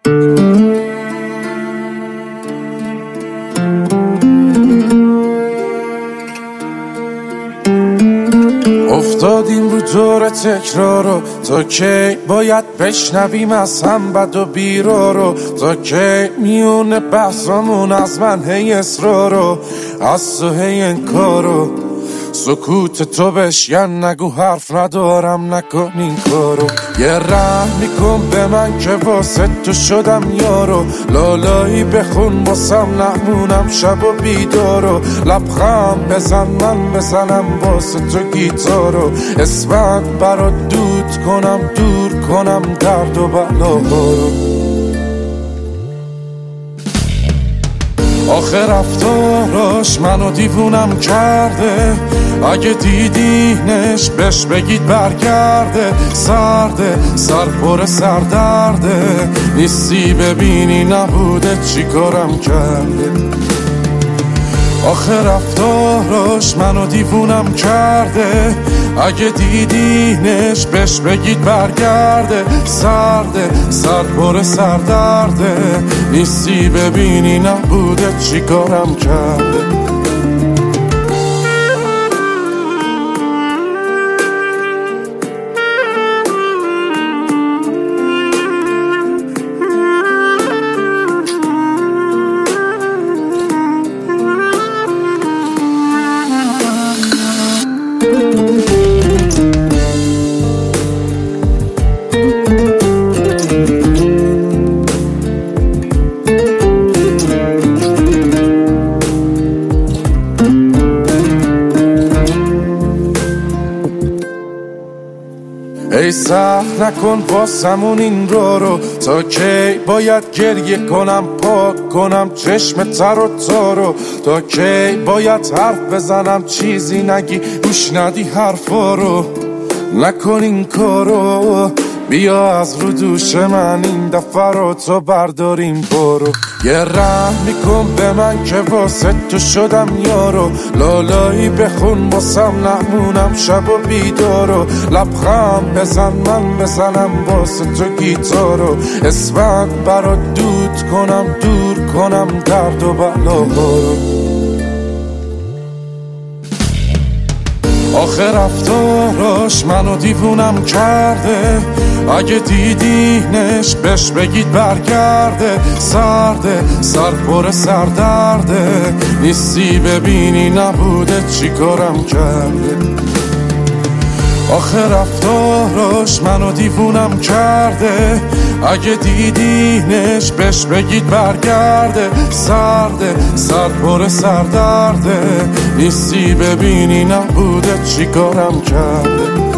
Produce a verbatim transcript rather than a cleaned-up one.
افتادیم رو دور تکرارو، تا کی باید بشنویم از هم بد و بیرا رو؟ تا کی میونه بحثامون از من هی اصرارو، از تو هی انکارو؟ سکوت تو بشین نگو حرف ندارم نکن این کارو. یه رحم میکن به من که واسه تو شدم یارو، لالایی بخون واسم نمونم شب و بیدارو. لبخند بزن من بزنم واسه تو گیتارو، اسمت برات دود کنم دور کنم درد و بلاهارو. آخه رفتاراش منو دیوونم کرده، اگه دیدینش بهش بگید برگرده. سرده سر پر سردرده، نیستی ببینی نبوده چی کارم کرده. آخه رفتاراش منو دیوونم کرده، اگه دیدینش بهش بگید برگرده. سرده سر پر سردرده، نیستی ببینی نبوده چی کارم کرده. ای سخت نکن واسمون این رو رو، تا کی باید گریه کنم پاک کنم چشم تر و تارو؟ تا کی باید حرف بزنم چیزی نگی گوش ندی حرفا رو؟ نکن این کارو، بیا از رو دوش من این دفعه رو تو برداریم برو. یه رحم میکن به من که واسه تو شدم یارو، لالایی بخون واسم نمونم شب و بیدارو. لبخند بزن من بزنم واسه تو گیتارو، اسمت برات دود کنم دور کنم درد و بلاهارو. آخه رفتاراش منو دیوونم کرده، اگه دیدینش بهش بگید برگرده. سرده سر پر سردرده، نیستی ببینی نبوده چی کارم کرده. آخه رفتاراش منو دیوونم کرده، اگه دیدینش بهش بگید برگرده. سرده سر پر سردرده، نیستی ببینی نبوده چی کارم کرده.